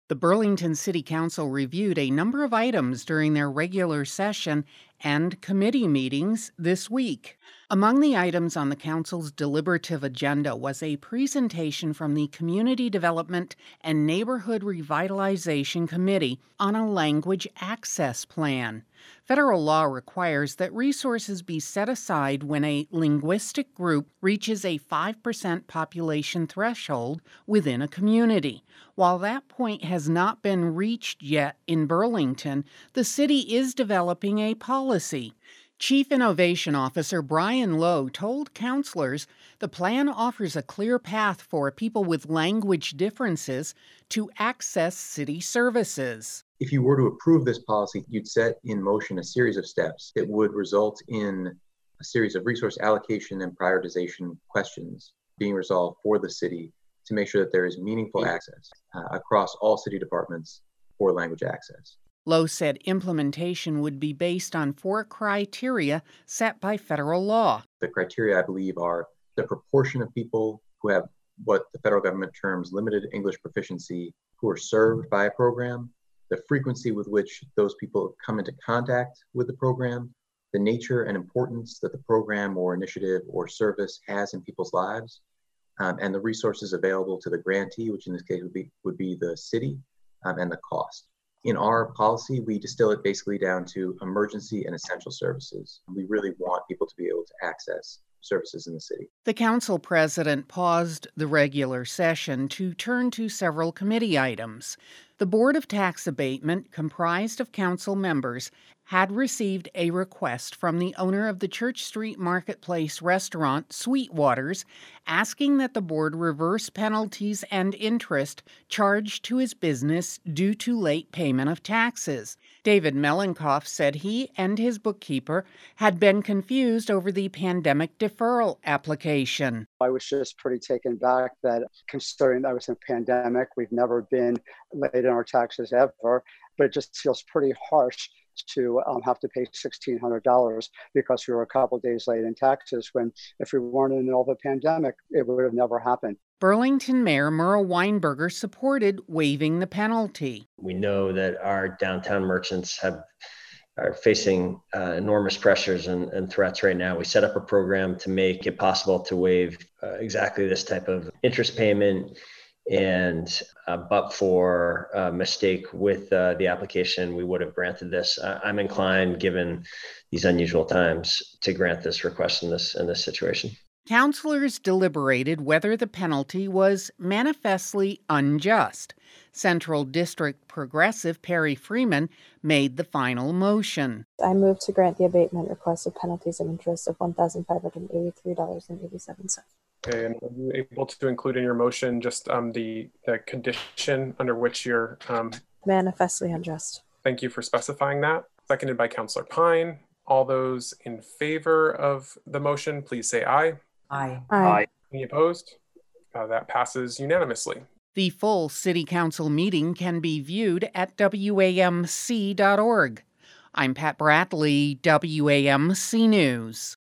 The Burlington City Council reviewed a number of items during their regular session and committee meetings this week. Among the items on the council's deliberative agenda was a presentation from the Community Development and Neighborhood Revitalization Committee on a language access plan. Federal law requires that resources be set aside when a linguistic group reaches a 5% population threshold within a community. While that point has not been reached yet in Burlington, the city is developing a policy. Chief Innovation Officer Brian Lowe told councilors the plan offers a clear path for people with language differences to access city services. If you were to approve this policy, you'd set in motion a series of steps that would result in a series of resource allocation and prioritization questions being resolved for the city to make sure that there is meaningful access across all city departments for language access. Lowe said implementation would be based on 4 criteria set by federal law. The criteria, I believe, are the proportion of people who have what the federal government terms limited English proficiency who are served by a program, the frequency with which those people come into contact with the program, the nature and importance that the program or initiative or service has in people's lives, and the resources available to the grantee, which in this case would be the city, and the cost. In our policy, we distill it basically down to emergency and essential services. We really want people to be able to access services in the city. The council president paused the regular session to turn to several committee items. The Board of Tax Abatement, comprised of council members, had received a request from the owner of the Church Street Marketplace restaurant, Sweetwater's, asking that the board reverse penalties and interest charged to his business due to late payment of taxes. David Melenkoff said he and his bookkeeper had been confused over the pandemic deferral application. I was just pretty taken back that considering that was a pandemic, we've never been late in our taxes ever, but it just feels pretty harsh to have to pay $1,600 because we were a couple of days late in taxes when if we weren't in the middle of a pandemic, it would have never happened. Burlington Mayor Merle Weinberger supported waiving the penalty. We know that our downtown merchants are facing enormous pressures and threats right now. We set up a program to make it possible to waive exactly this type of interest payment. And but for a mistake with the application, we would have granted this. I'm inclined, given these unusual times, to grant this request in this situation. Councilors deliberated whether the penalty was manifestly unjust. Central District Progressive Perry Freeman made the final motion. I move to grant the abatement request of penalties and interest of $1,583.87. Okay, and are you able to include in your motion just the condition under which you're manifestly unjust? Thank you for specifying that. Seconded by Councilor Pine. All those in favor of the motion, please say aye. Aye. Aye. Any opposed? That passes unanimously. The full City Council meeting can be viewed at WAMC.org. I'm Pat Bradley, WAMC News.